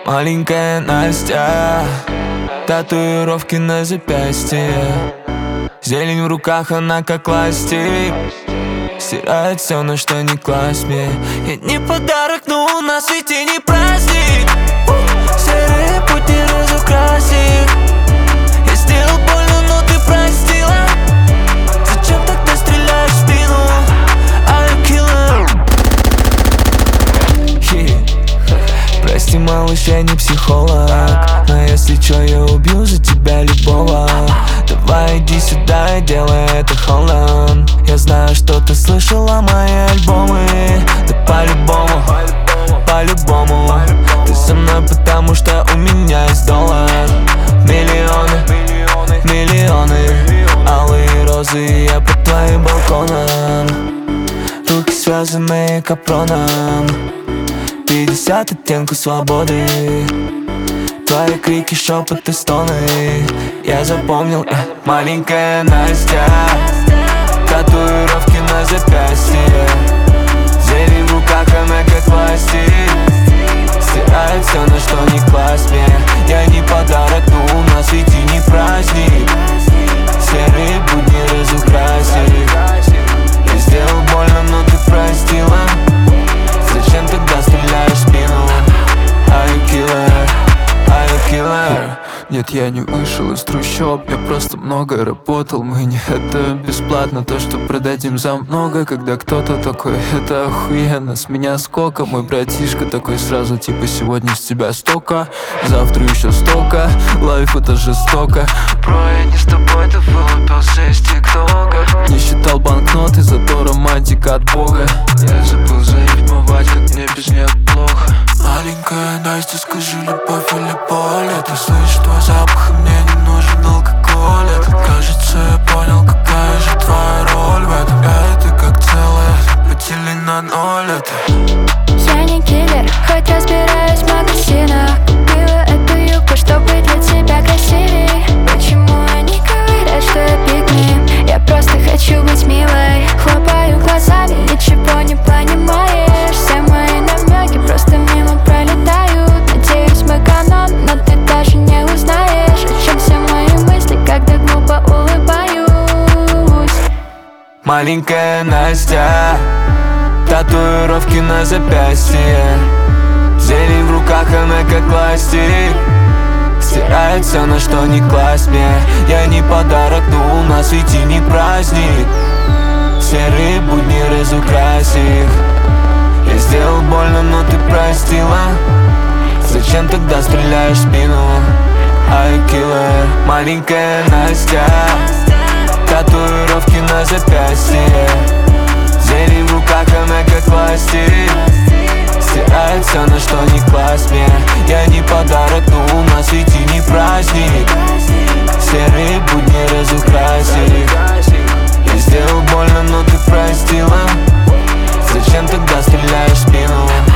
Маленькая Настя, татуировки на запястье, зелень в руках, она как ластик, стирает все, на что не класть мне. Я не подарок, но у нас ведь и не праздник. Серые пути разукрась их. Я сделал больно, но ты простила. Зачем тогда стреляешь в спину? I'm killer. Прости, малыш, я не психолог, но если чё, я убью за тебя любого. Давай иди сюда и делай это холодно. Я знаю, что ты слышала мои альбомы. Да по-любому, по-любому ты со мной, потому что у меня есть доллар. Миллионы, миллионы, алые розы, я под твоим балконом. Руки связаны капроном, 50 оттенков свободы. Твои крики, шепоты, стоны я запомнил. Маленькая Настя, татуировки на запястье, зелень в руках, она как пластик, стирает все, на что не класть мне. Я не подарок, но у нас ведь и не праздник. Серые будни разукрась их. Я сделал больно, но ты простила. Зачем тогда стреляешь в спину? Are you killer? Are you killer? Нет, я не вышел из трущоб, я просто много работал. Мы не это бесплатно, то, что продадим за много. Когда кто-то такой, это охуенно, с меня сколько. Мой братишка такой сразу, типа, сегодня с тебя столько, завтра еще столько. Лайф это жестоко. Бро, я не с тобой, ты вылупился из тиктока. Не считал банкноты, зато романтика от бога. Я забыл зарифмовать, как мне без нее плохо. Маленькая Настя, скажи, любовь или боль? Ты слышишь твой запах, и мне не нужен алкоголь. Кажется, я понял, какая же твоя роль в этом. Это как целое, потели на ноль. Я не киллер, хоть разбираюсь в магазинах. Купила эту юбку, чтобы для тебя красивей. Почему они говорят, что я пикни? Я просто хочу быть милой. Хлопаю глазами, ничего не понимаешь. Все мои намеки просто мимо пролетают. Надеюсь, мы канон, но ты даже не узнаешь, о чем все мои мысли, когда глупо улыбаюсь. Маленькая Настя, татуировки на запястье, зелень в руках, она как пластик, стирает все, на что не класть мне. Я не подарок, но у нас ведь и не праздник. Серые будни разукрась их. Я сделал больно, но ты простила. Зачем тогда стреляешь в спину? Are you killer? Маленькая Настя, татуировки на запястье, зелень в руках, она как пластик, стирает все, на что не класть мне. Я не подарок, но у нас ведь и не праздник. Серые будни разукрась их. Я сделал больно, но ты простила. Зачем тогда стреляешь в спину?